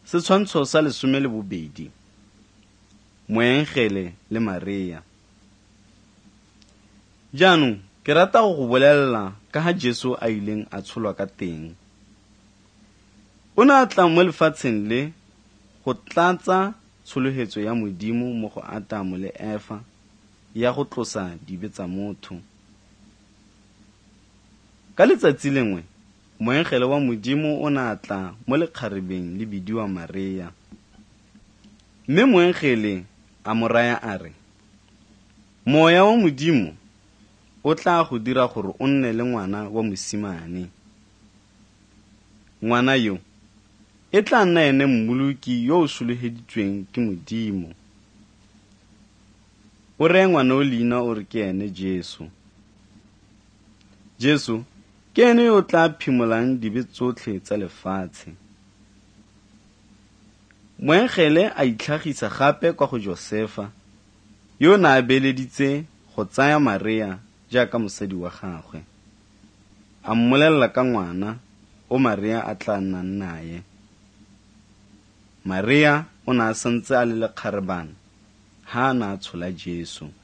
Setshwantsho sa 12. Moengele le Maria. Jaanong ke rata go bolelela ka ha Jesu a ileng a tsholwa ka teng. O ne a tla mo lefatsheng le go tlatsa tsholohetso ya Modimo mo go Adamo le Eva ya go tlosa dibe tsa motho. Ka letsatsi lengwe moengele wa Modimo o ne a tla mo lekgarebeng le bidiwa Maria. Mme moengele a mo raya a re, moya wa Modimo o tla go dira gore o nne le ngwana wa mosimane. Ngwana yo e tla nna ene mmoloki yo o soloheditsweng ke Modimo. O re ngwana o leina o re ke ene Jesu. Jesu ke ene yo tla phimolang dibe tsotlhe tsa lefatshe. Moengele a itlhagisa gape kwa go Josefa, yo na a beeleditse go tsaya Maria jaaka mosadi wa gagwe. A mmolelela ka ngwana o Maria a tla nnang naye. Maria o ne a santse a le lekgarebana ha a na a tshola Jesu.